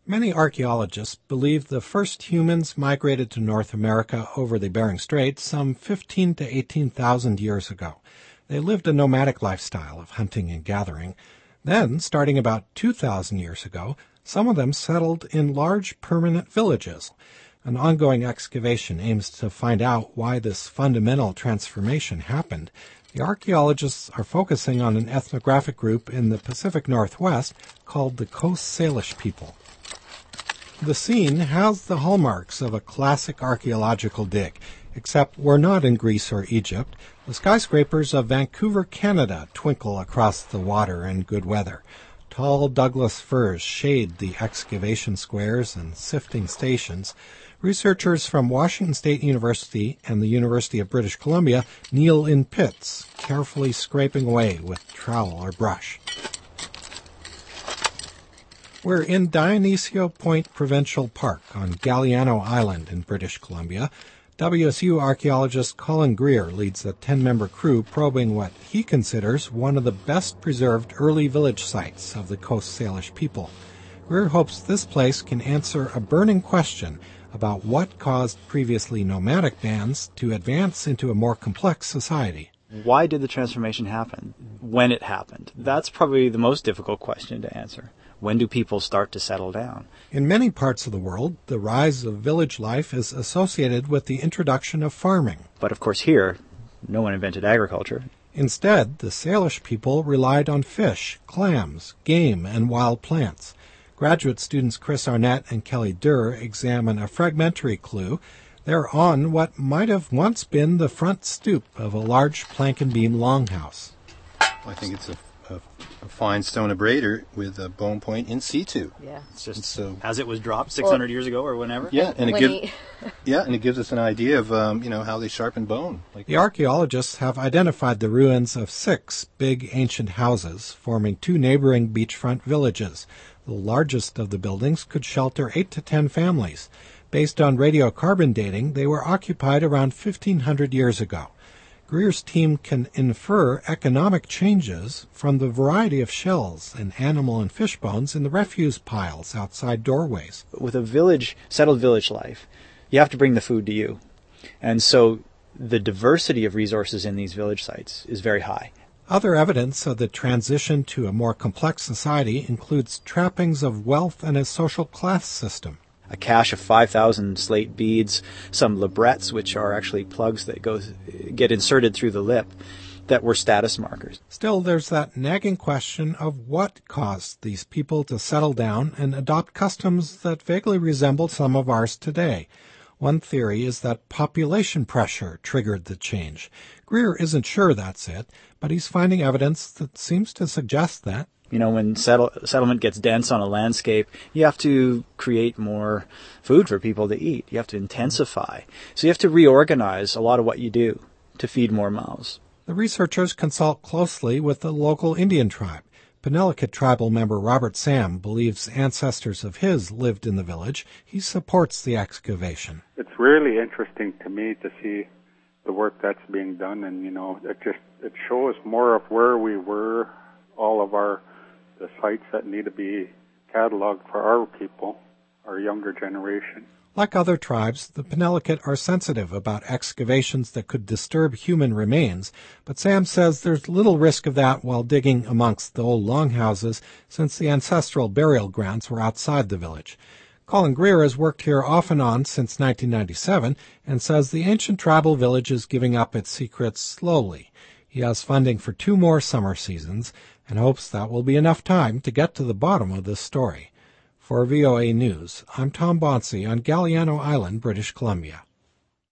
Many archaeologists believe the first humans migrated to North America over the Bering Strait some 15 to 18,000 years ago. They lived a nomadic lifestyle of hunting and gathering. Then, starting about 2,000 years ago, some of them settled in large permanent villages. An ongoing excavation aims to find out why this fundamental transformation happened. The archaeologists are focusing on an ethnographic group in the Pacific Northwest called the Coast Salish people. The scene has the hallmarks of a classic archaeological dig, except we're not in Greece or Egypt. The skyscrapers of Vancouver, Canada twinkle across the water in good weather. Tall Douglas firs shade the excavation squares and sifting stations. Researchers from Washington State University and the University of British Columbia kneel in pits, carefully scraping away with trowel or brush. We're in Dionisio Point Provincial Park on Galiano Island in British Columbia. WSU archaeologist Colin Greer leads a 10-member crew probing what he considers one of the best preserved early village sites of the Coast Salish people. Greer hopes this place can answer a burning question about what caused previously nomadic bands to advance into a more complex society. Why did the transformation happen? When it happened? That's probably the most difficult question to answer. When do people start to settle down? In many parts of the world, the rise of village life is associated with the introduction of farming. But of course here, no one invented agriculture. Instead, the Salish people relied on fish, clams, game, and wild plants. Graduate students Chris Arnett and Kelly Durr examine a fragmentary clue. They're on what might have once been the front stoop of a large plank and beam longhouse. I think it's a fine stone abrader with a bone point in situ. Yeah. It's just so, as it was dropped 600 years ago or whenever. Yeah, and it gives us an idea of how they sharpen bone. The archaeologists have identified the ruins of 6 big ancient houses forming 2 neighboring beachfront villages. The largest of the buildings could shelter 8 to 10 families. Based on radiocarbon dating, they were occupied around 1,500 years ago. Greer's team can infer economic changes from the variety of shells and animal and fish bones in the refuse piles outside doorways. With a settled village life, you have to bring the food to you. And so the diversity of resources in these village sites is very high. Other evidence of the transition to a more complex society includes trappings of wealth and a social class system. A cache of 5,000 slate beads, some librettes, which are actually plugs that get inserted through the lip, that were status markers. Still, there's that nagging question of what caused these people to settle down and adopt customs that vaguely resemble some of ours today. One theory is that population pressure triggered the change. Greer isn't sure that's it, but he's finding evidence that seems to suggest that. When settlement gets dense on a landscape, you have to create more food for people to eat. You have to intensify. So you have to reorganize a lot of what you do to feed more mouths. The researchers consult closely with the local Indian tribe. Penelakut tribal member Robert Sam believes ancestors of his lived in the village. He supports the excavation. It's really interesting to me to see the work that's being done, and it shows more of where we were, all of the sites that need to be cataloged for our people, our younger generation. Like other tribes, the Penelakut are sensitive about excavations that could disturb human remains, but Sam says there's little risk of that while digging amongst the old longhouses, since the ancestral burial grounds were outside the village. Colin Greer has worked here off and on since 1997 and says the ancient tribal village is giving up its secrets slowly. He has funding for 2 more summer seasons and hopes that will be enough time to get to the bottom of this story. For VOA News, I'm Tom Bonsi on Galiano Island, British Columbia.